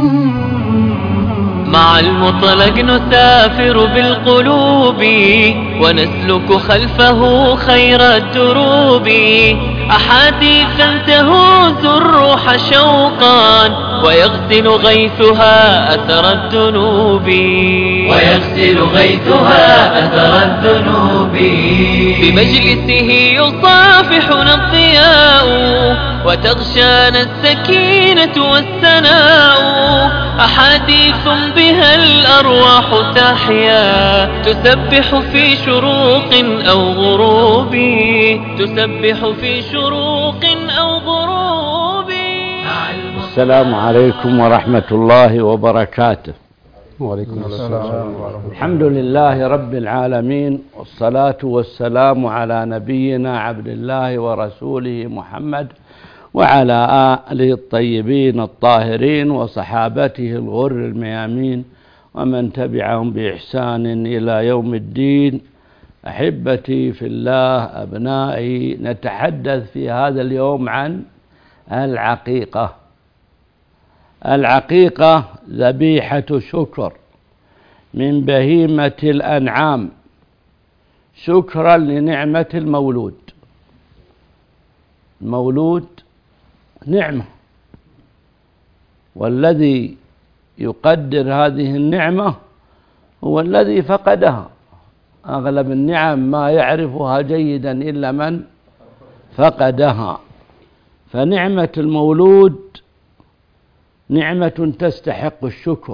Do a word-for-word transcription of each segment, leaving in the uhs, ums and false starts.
مع المطلق نسافر بالقلوب ونسلك خلفه خير الدروب، أحاديثا تهوز الروح شوقا ويغسل غيثها أثر الذنوب، ويغسل غيثها أثر الذنوب. بمجلسه يصافحنا الضياء وتغشانا السكينة والسناء، أحاديث بها الأرواح تحيا تسبح في شروق أو غروب، تسبح في شروق أو غروب. السلام عليكم ورحمة الله وبركاته. وعليكم السلام ورحمة الله. الحمد لله رب العالمين، والصلاة والسلام على نبينا عبد الله ورسوله محمد وعلى آله الطيبين الطاهرين وصحابته الغر الميامين ومن تبعهم بإحسان إلى يوم الدين. أحبتي في الله، أبنائي، نتحدث في هذا اليوم عن العقيقة. العقيقة ذبيحة شكر من بهيمة الأنعام، شكرا لنعمة المولود. المولود نعمة، والذي يقدر هذه النعمة هو الذي فقدها. أغلب النعم ما يعرفها جيدا إلا من فقدها. فنعمة المولود نعمة تستحق الشكر،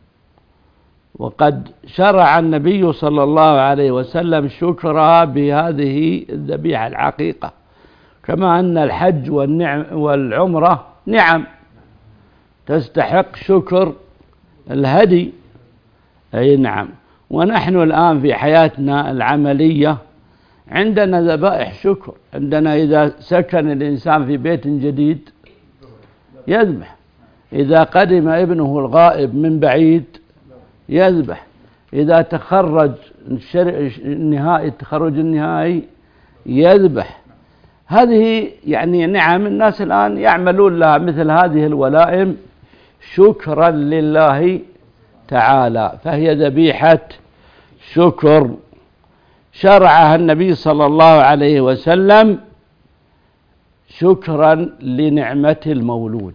وقد شرع النبي صلى الله عليه وسلم شكرها بهذه الذبيحة العقيقة، كما أن الحج والنعم والعمرة نعم تستحق شكر الهدي. أي نعم. ونحن الآن في حياتنا العملية عندنا ذبائح شكر. عندنا إذا سكن الإنسان في بيت جديد يذبح، إذا قدم ابنه الغائب من بعيد يذبح، إذا تخرج النهائي التخرج النهائي يذبح. هذه يعني نعم الناس الآن يعملون لها مثل هذه الولائم شكرا لله تعالى، فهي ذبيحة شكر شرعها النبي صلى الله عليه وسلم شكرا لنعمة المولود.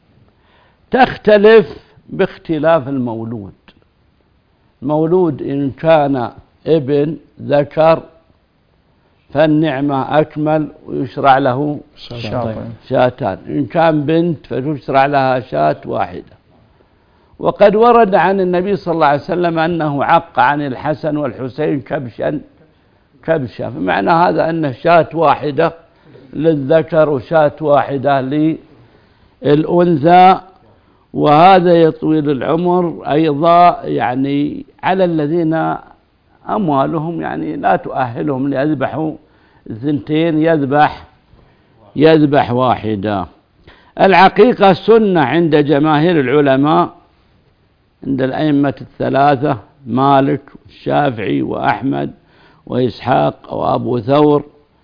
تختلف باختلاف المولود. المولود إن كان ابن ذكر فالنعمة أكمل ويشرع له شاتان، إن كان بنت فتشرع لها شاة واحدة. وقد ورد عن النبي صلى الله عليه وسلم أنه عق عن الحسن والحسين كبشا كبشا، فمعنى هذا أن شاة واحدة للذكر وشاة واحدة للأنثى. وهذا يطويل العمر أيضا يعني على الذين أموالهم يعني لا تؤهلهم ليذبحوا اثنتين، يذبح يذبح واحدة. العقيقة سنة عند جماهير العلماء، عند الأئمة الثلاثة مالك والشافعي وأحمد وإسحاق وأبو ثور.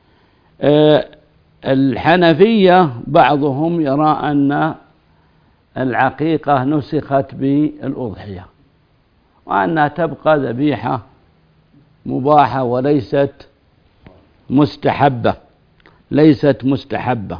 الحنفية بعضهم يرى أن العقيقة نسخت بالأضحية، وأنها تبقى ذبيحة مباحة وليست مستحبة ليست مستحبة.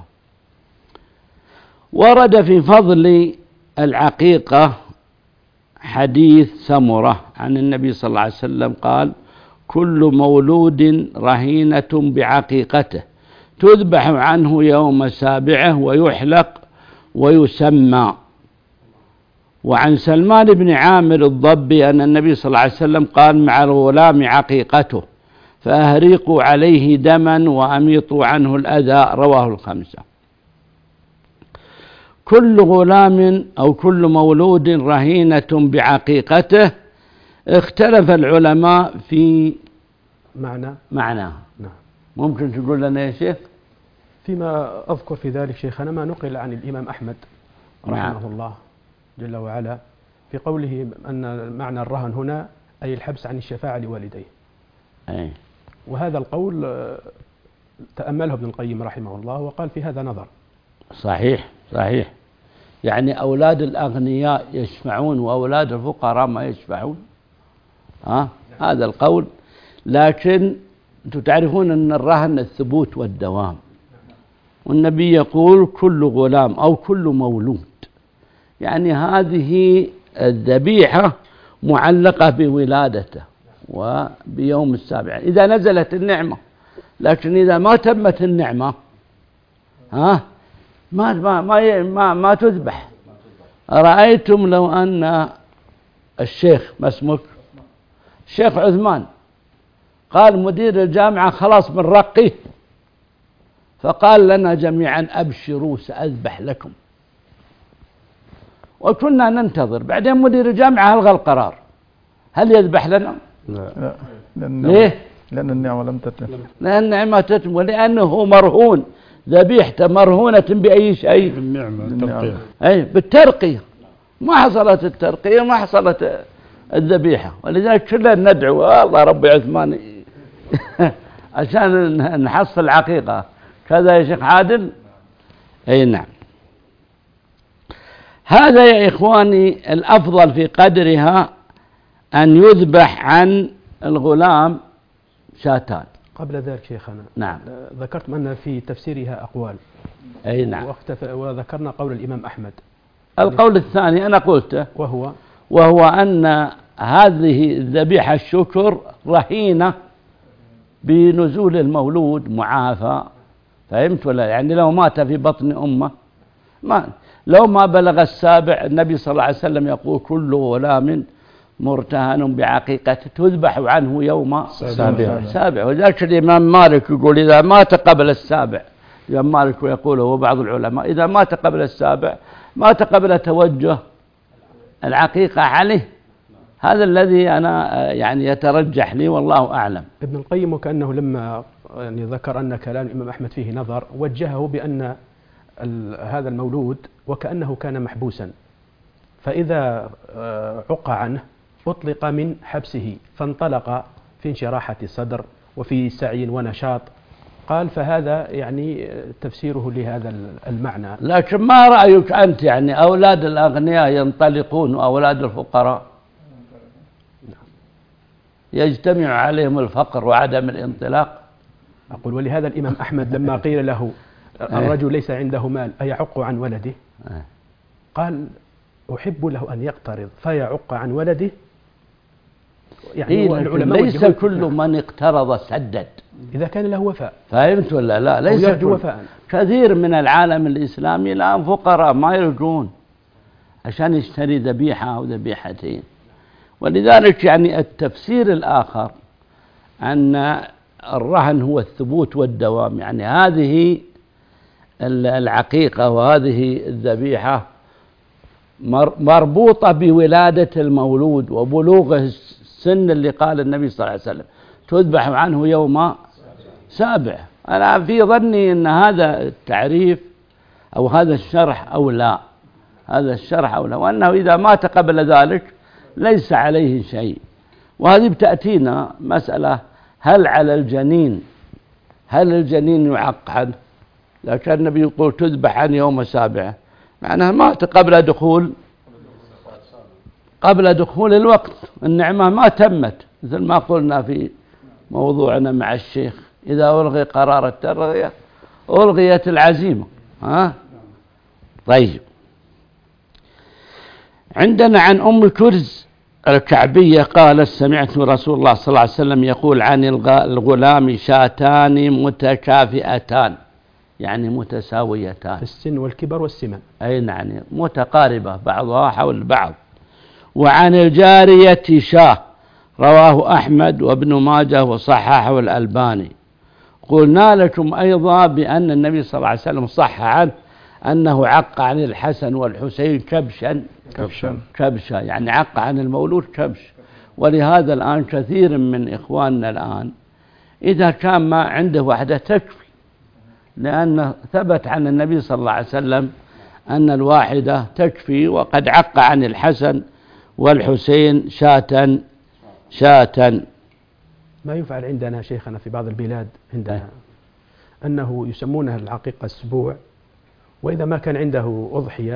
ورد في فضل العقيقة حديث سمرة عن النبي صلى الله عليه وسلم قال: كل مولود رهينة بعقيقته تذبح عنه يوم سابعه ويحلق ويسمى. وعن سلمان بن عامر الضبي أن النبي صلى الله عليه وسلم قال: مع الغلام عقيقته فأهريقوا عليه دما وأميطوا عنه الأذى. رواه الخمسة. كل غلام أو كل مولود رهينة بعقيقته، اختلف العلماء في معنى معناه. نعم. ممكن تقول لنا يا شيخ؟ فيما أذكر في ذلك شيخنا ما نقل عن الإمام أحمد رحمه نعم. الله جل وعلا في قوله أن معنى الرهن هنا أي الحبس عن الشفاعة لوالديه. أي. وهذا القول تأمله ابن القيم رحمه الله وقال في هذا نظر. صحيح صحيح. يعني أولاد الأغنياء يشفعون وأولاد الفقراء ما يشفعون؟ ها؟ هذا القول. لكن أنتم تعرفون أن الرهن الثبوت والدوام، والنبي يقول كل غلام أو كل مولود، يعني هذه الذبيحة معلقة بولادته وبيوم السابع إذا نزلت النعمة. لكن إذا ما تمت النعمة ها ما ما ما ما, ما تذبح. أرأيتم لو أن الشيخ ما اسمك الشيخ عثمان قال مدير الجامعة خلاص بنرقيه، فقال لنا جميعا أبشروا سأذبح لكم، وكنا ننتظر، بعدين مدير الجامعة ألغى القرار، هل يذبح لنا؟ لا. لأن ليه؟ لأن النعمة لم تتم. لأن النعمة تتم، ولأنه مرهون، ذبيحته مرهونة بأي شيء؟ بالنعمة الترقية. أي بالترقية. ما حصلت الترقية ما حصلت الذبيحة، ولذلك كلنا ندعو الله ربي عثمان عشان نحصل العقيقة كذا يا شيخ عادل. أي نعم. هذا يا إخواني الأفضل في قدرها أن يذبح عن الغلام شاتان. قبل ذلك شيخنا نعم ذكرتم أن في تفسيرها أقوال. أي نعم. وذكرنا قول الإمام أحمد. القول الثاني أنا قلته، وهو وهو أن هذه الذبيحة الشكر رهينة بنزول المولود معافى. فهمت ولا؟ يعني لو مات في بطن أمه ما لو ما بلغ السابع، النبي صلى الله عليه وسلم يقول كل غلام مرتهن بعقيقته تذبح عنه يوم سابع. سابع. وذلك الإمام مالك يقول إذا مات قبل السابع، الإمام مالك يقول وبعض العلماء إذا مات قبل السابع مات قبل توجه العقيقة عليه. هذا الذي أنا يعني يترجح لي والله أعلم. ابن القيم وكأنه لما يعني ذكر أن كلام الإمام أحمد فيه نظر وجهه بأن هذا المولود وكأنه كان محبوسا، فإذا عق عنه أطلق من حبسه فانطلق في انشراحة صدر وفي سعي ونشاط. قال فهذا يعني تفسيره لهذا المعنى. لكن ما رأيك أنت يعني أولاد الأغنياء ينطلقون وأولاد الفقراء يجتمع عليهم الفقر وعدم الانطلاق؟ أقول ولهذا الإمام أحمد لما قيل له الرجل ليس عنده مال أيعق عن ولده؟ قال أحب له أن يقترض فيعق عن ولده. يعني إيه العلماء ليس كل من اقترض سدد إذا كان له وفاء. فهمت ولا لا؟ ليس كل وفاء. كثير من العالم الإسلامي الآن فقراء ما يرجون عشان يشتري ذبيحة أو ذبيحتين. ولذلك يعني التفسير الآخر أن الرهن هو الثبوت والدوام، يعني هذه العقيقة وهذه الذبيحة مربوطة بولادة المولود وبلوغه السن اللي قال النبي صلى الله عليه وسلم تذبح عنه يوم سابع. أنا في ظني أن هذا التعريف أو هذا الشرح أو لا، هذا الشرح أو لا، وأنه إذا مات قبل ذلك ليس عليه شيء. وهذه بتأتينا مسألة هل على الجنين هل الجنين يعق عنه؟ لكن النبي يقول تذبح عن يوم سابعه، معناها مات قبل دخول قبل دخول الوقت، النعمة ما تمت، مثل ما قلنا في موضوعنا مع الشيخ إذا ألغي قرار الترغية ألغيت العزيمة. ها؟ طيب، عندنا عن أم الكرز الكعبية قالت سمعت رسول الله صلى الله عليه وسلم يقول عن الغلام شاتان متكافئتان، يعني متساويتان في السن والكبر والسمن. أي نعم متقاربة بعضها حول بعض. وعن الجارية شاه رواه أحمد وابن ماجه وصححه الألباني. قلنا لكم أيضا بأن النبي صلى الله عليه وسلم صح عنه أنه عق عن الحسن والحسين كبشا كبشا كبشا يعني عق عن المولود كبش. ولهذا الآن كثير من إخواننا الآن إذا كان ما عنده وحدة تكفي، لأن ثبت عن النبي صلى الله عليه وسلم أن الواحدة تكفي، وقد عق عن الحسن والحسين شاة شاة. ما يفعل عندنا شيخنا في بعض البلاد عندنا أنه يسمونها العقيقة السبوع، وإذا ما كان عنده أضحية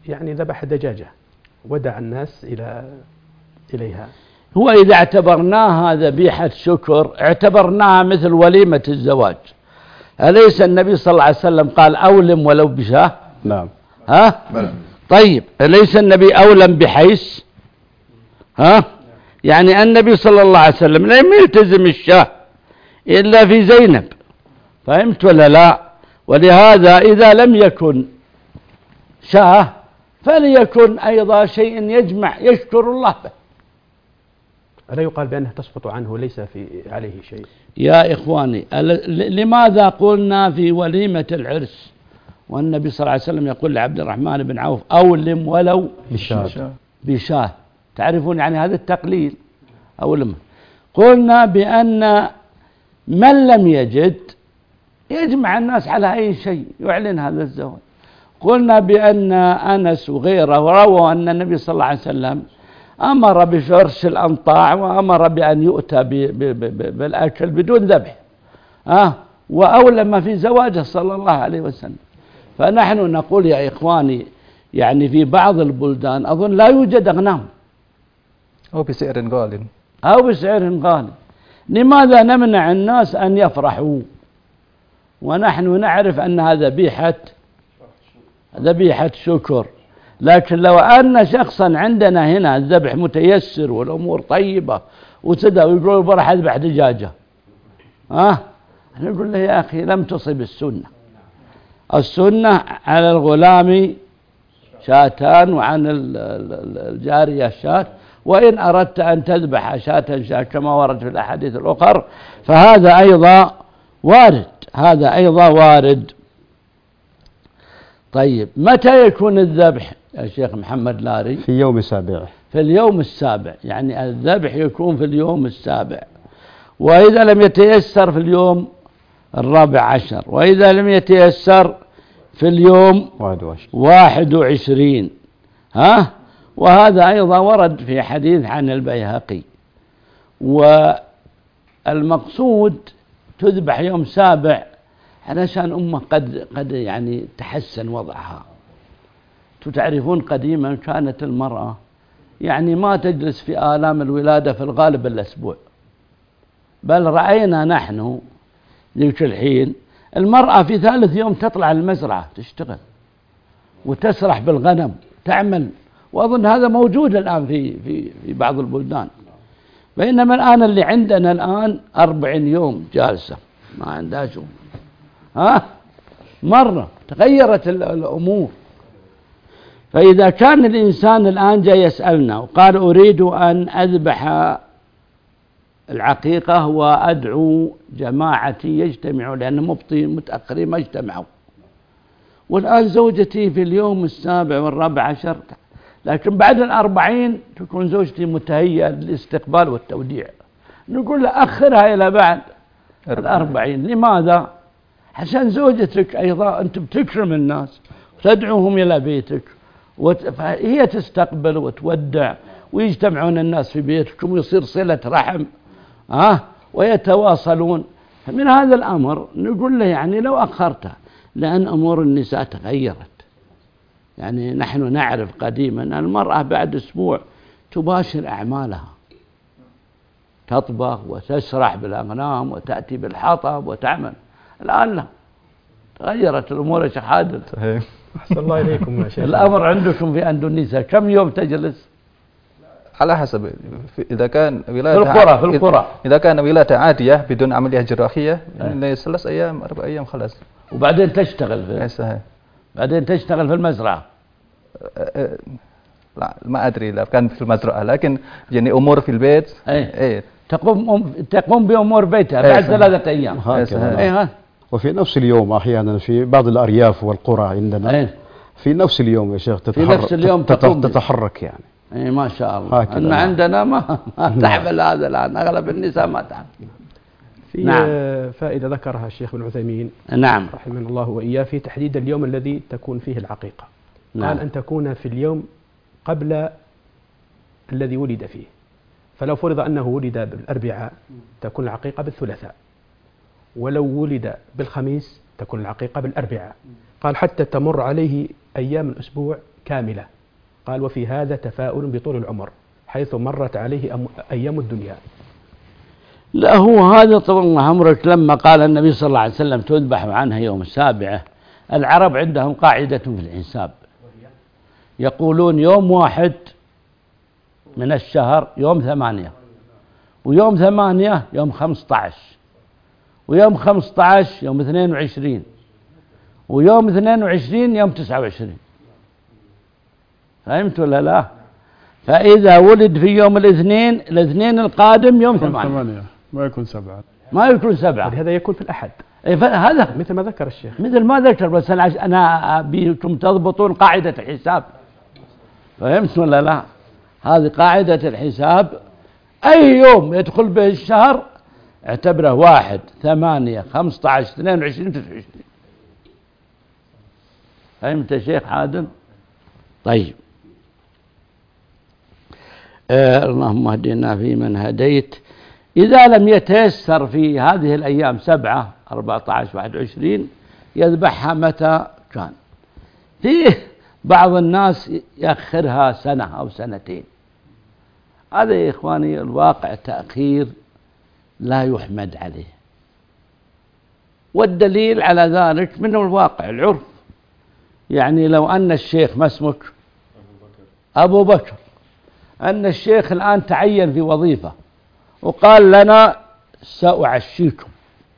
يعني ذبح دجاجة ودع الناس إلى إليها. هو إذا اعتبرناها ذبيحة شكر اعتبرناها مثل وليمة الزواج. أليس النبي صلى الله عليه وسلم قال أولم ولو بشاه؟ نعم. ها؟ طيب أليس النبي أولم بحيث؟ ها؟ يعني النبي صلى الله عليه وسلم لم يلتزم الشاه إلا في زينب، فهمت ولا لا؟ ولهذا إذا لم يكن شاه فليكن أيضا شيء يجمع يشكر الله به. ألا يقال بأنها تسقط عنه ليس في عليه شيء؟ يا إخواني لماذا قلنا في وليمة العرس والنبي صلى الله عليه وسلم يقول لعبد الرحمن بن عوف أولم ولو بشاه بشاه؟ تعرفون يعني هذا التقليل. أولم قلنا بأن من لم يجد يجمع الناس على أي شيء يعلن هذا الزواج. قلنا بأن أنس وغيره رووا أن النبي صلى الله عليه وسلم أمر بفرش الأنطاع وأمر بأن يؤتى بالأكل بدون ذبح، أه وأولم في زواجه صلى الله عليه وسلم. فنحن نقول يا إخواني يعني في بعض البلدان أظن لا يوجد أغنام أو بسعر غال أو بسعر غالي. لماذا نمنع الناس أن يفرحوا ونحن نعرف أنها ذبيحة ذبيحة شكر؟ لكن لو أن شخصا عندنا هنا الذبح متيسر والأمور طيبة وسدى ويقول بروح أذبح دجاجة، ها نقول له يا أخي لم تصب السنة. السنة على الغلام شاتان وعن الجارية شات، وإن أردت أن تذبح شاة شاة كما ورد في الأحاديث الأخرى فهذا أيضا وارد، هذا أيضا وارد. طيب متى يكون الذبح يا شيخ محمد لاري؟ في يوم السابع. في اليوم السابع، يعني الذبح يكون في اليوم السابع، وإذا لم يتيسر في اليوم الرابع عشر، وإذا لم يتيسر في اليوم واحد وعشرين. ها؟ وهذا أيضا ورد في حديث عن البيهقي. والمقصود تذبح يوم سابع علشان أمة قد قد يعني تحسن وضعها. تعرفون قديما كانت المرأة يعني ما تجلس في آلام الولادة في الغالب الأسبوع، بل رأينا نحن ذيك الحين المرأة في ثالث يوم تطلع المزرعة تشتغل وتسرح بالغنم تعمل، وأظن هذا موجود الآن في في في بعض البلدان. بينما الآن اللي عندنا الآن أربعين يوم جالسة ما عندها شغل. ها مرة تغيرت الأمور. فإذا كان الإنسان الآن جاي يسألنا وقال أريد أن أذبح العقيقة وأدعو جماعتي يجتمعوا لأن مبطي متأخرين ما اجتمعوا، والآن زوجتي في اليوم السابع والرابع عشر، لكن بعد الأربعين تكون زوجتي متهيئة للاستقبال والتوديع، نقول له أخرها إلى بعد الأربعين. لماذا؟ عشان زوجتك أيضا أنت بتكرم الناس وتدعوهم إلى بيتك، وهي تستقبل وتودع ويجتمعون الناس في بيتكم ويصير صلة رحم آه ويتواصلون. من هذا الأمر نقول له يعني لو أخرته، لأن أمور النساء تغيرت. يعني نحن نعرف قديما المرأة بعد أسبوع تباشر أعمالها، تطبخ وتسرح بالأغنام وتأتي بالحطب وتعمل. الآن لا، تغيرت الأمور يا شيخ عادل. أحسن الله إليكم يا شيخ. الأمر عندكم في أندونيسيا كم يوم تجلس؟ على حسب، إذا كان ولاية في القرى في القرى إذا كان ولاية عادية بدون عملية جراحية يعني ثلاث أيام أربع أيام خلاص. وبعدين تشتغل في صحيح. بعدين تشتغل في المزرعة. لا ما أدري لو كان في المزرعة، لكن يعني أمور في البيت أيه. أيه. تقوم تقوم بأمور بيتها بعد أيه. ثلاثة أيام. أيه. وفي نفس اليوم أحيانا في بعض الأرياف والقرى عندنا أيه. في نفس اليوم يا شيخ تتحرك، في نفس اليوم تتحرك يعني. اي ما شاء الله. ان عندنا ما, ما تعمل هذا الآن، أغلب النساء ما تعمل. في نعم. فائدة ذكرها الشيخ ابن عثيمين نعم رحمه الله وإياه في تحديد اليوم الذي تكون فيه العقيقة. نعم. قال أن تكون في اليوم قبل الذي ولد فيه، فلو فرض أنه ولد بالأربعاء تكون العقيقة بالثلاثاء، ولو ولد بالخميس تكون العقيقة بالأربعاء. قال حتى تمر عليه أيام الأسبوع كاملة. قال وفي هذا تفاؤل بطول العمر حيث مرت عليه أيام الدنيا. لا هو هذا طبعا عمرك لما قال النبي صلى الله عليه وسلم تذبح عنها يوم السابعة. العرب عندهم قاعدة في الحساب، يقولون يوم واحد من الشهر يوم ثمانية، ويوم ثمانية يوم خمسة عشر، ويوم خمسة عشر يوم اثنين وعشرين، ويوم اثنين وعشرين يوم تسعة وعشرين. فهمت ولا لا؟ فإذا ولد في يوم الاثنين، الاثنين القادم يوم ثمانية، ما يكون سبعة، ما يكون سبعة، هذا يكون في الأحد. هذا مثل ما ذكر الشيخ، مثل ما ذكر، بس أنا أنا أبيكم تضبطون قاعدة الحساب. فهمت ولا لا؟ هذه قاعدة الحساب، أي يوم يدخل به الشهر اعتبره واحد، ثمانية، خمسة عشر، اثنين وعشرين، تسعة وعشرين. فهمت يا شيخ عادل؟ طيب. آه اللهم اهدنا فيمن هديت. إذا لم يتيسر في هذه الأيام سبعة، أربعة عشر، واحد وعشرين، يذبحها متى كان. فيه بعض الناس يأخرها سنة أو سنتين. هذا يا إخواني الواقع تأخير لا يحمد عليه، والدليل على ذلك من الواقع العرف. يعني لو أن الشيخ، ما اسمك؟ أبو بكر، أن الشيخ الآن تعين في وظيفة وقال لنا سأعشيكم،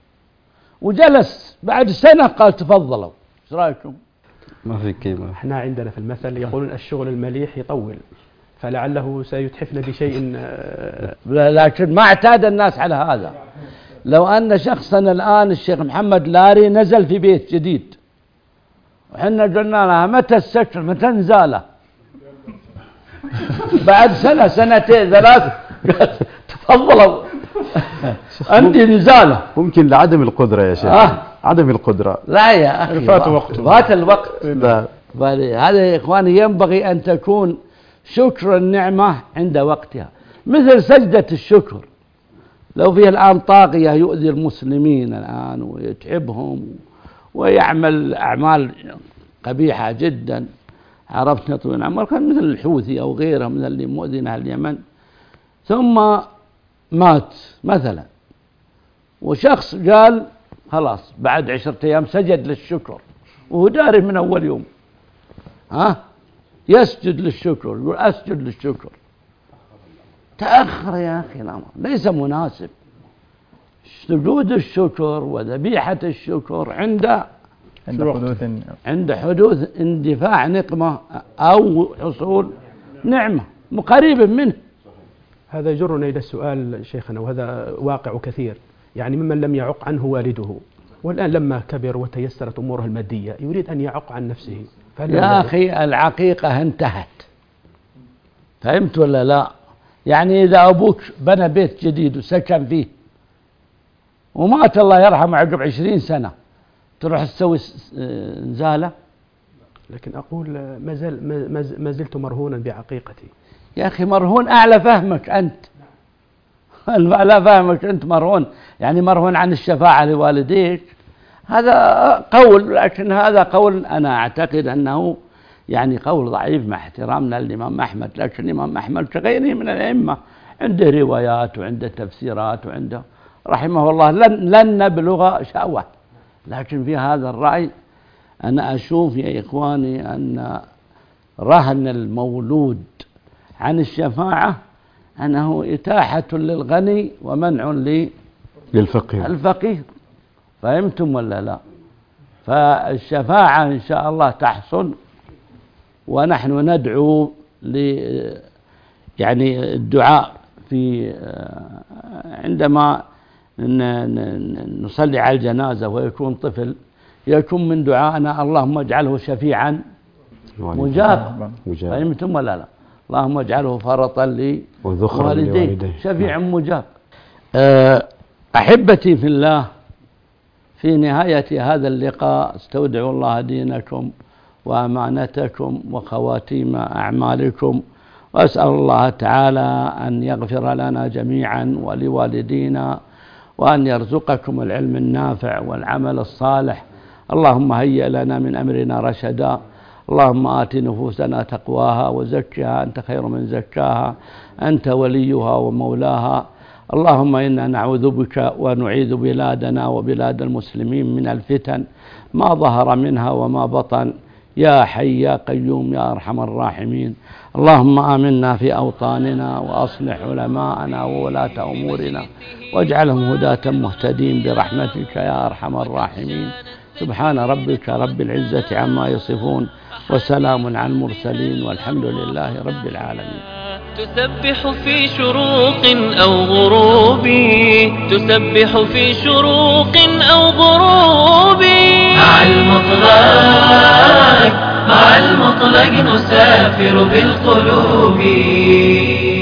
وجلس بعد سنة قال تفضلوا، ايش رايكم؟ ما في قيمة. احنا عندنا في المثل يقولون الشغل المليح يطول، فلعله سيتحفنا بشيء. لكن ما اعتاد الناس على هذا. لو أن شخصا الآن الشيخ محمد لاري نزل في بيت جديد وحنا قلنا لها متى السكر، متى نزاله، بعد سنة سنتين ثلاث تفضلوا عندي نزاله. ممكن لعدم القدرة يا شيخ. آه. عدم القدرة. لا يا أخي، فات وقته، فات الوقت. لا. هذا يا إخواني ينبغي أن تكون شكر النعمة عند وقتها، مثل سجدة الشكر. لو فيه الآن طاغية يؤذي المسلمين الآن ويتعبهم ويعمل أعمال قبيحة جدا، عرفت نطوين عمر، كان مثل الحوثي أو غيره من اللي مؤذين أهل اليمن، ثم مات مثلا، وشخص قال خلاص بعد عشرة أيام سجد للشكر وهو داري من أول يوم، ها يسجد للشكر، يقول أسجد للشكر. تأخر يا أخي، الأمر ليس مناسب. سجود الشكر وذبيحة الشكر عند عند حدوث عند حدوث اندفاع نقمة أو حصول نعمة قريب منه. هذا يجرنا إلى السؤال شيخنا، وهذا واقع كثير، يعني ممن لم يعق عنه والده، والآن لما كبر وتيسرت أموره المادية يريد أن يعق عن نفسه. يا أخي العقيقة انتهت، فهمت ولا لا؟ يعني إذا أبوك بنى بيت جديد وسكن فيه ومات الله يرحمه عقب عشرين سنة، تروح تسوي نزالة؟ لكن أقول ما زال ما زلت مرهونا بعقيقتي. يا أخي مرهون أعلى فهمك أنت، أعلى فهمك أنت مرهون، يعني مرهون عن الشفاعة لوالديك. هذا قول، لكن هذا قول أنا أعتقد أنه يعني قول ضعيف مع احترامنا للإمام أحمد، لكن الإمام أحمد كغيره من الأئمة عنده روايات وعنده تفسيرات وعنده رحمه الله، لن, لن نبلغ شأوه. لكن في هذا الرأي أنا أشوف يا إخواني أن رهن المولود عن الشفاعة أنه إتاحة للغني ومنع للفقير الفقير. فهمتم ولا لا؟ فالشفاعة إن شاء الله تحصل، ونحن ندعو ل يعني الدعاء في عندما نصلي على الجنازة ويكون طفل، يكون من دعائنا اللهم اجعله شفيعا مجابا. فهمتم ولا لا؟ اللهم اجعله فرطا لي ووالديه شفيعا مجاب. أحبتي في الله، في نهاية هذا اللقاء استودع الله دينكم وأمانتكم وخواتيم أعمالكم، وأسأل الله تعالى أن يغفر لنا جميعا ولوالدينا، وأن يرزقكم العلم النافع والعمل الصالح. اللهم هيئ لنا من أمرنا رشدا، اللهم آت نفوسنا تقواها وزكها أنت خير من زكاها أنت وليها ومولاها. اللهم إنا نعوذ بك ونعيذ بلادنا وبلاد المسلمين من الفتن ما ظهر منها وما بطن، يا حي يا قيوم يا أرحم الراحمين. اللهم آمنا في أوطاننا وأصلح علماءنا وولاة أمورنا واجعلهم هداة مهتدين برحمتك يا أرحم الراحمين. سبحان ربك رب العزة عما يصفون وسلام على المرسلين والحمد لله رب العالمين. تسبح في شروق أو غروب، تسبح في شروق أو غروب، مع المطلق مع المطلق نسافر بالقلوب.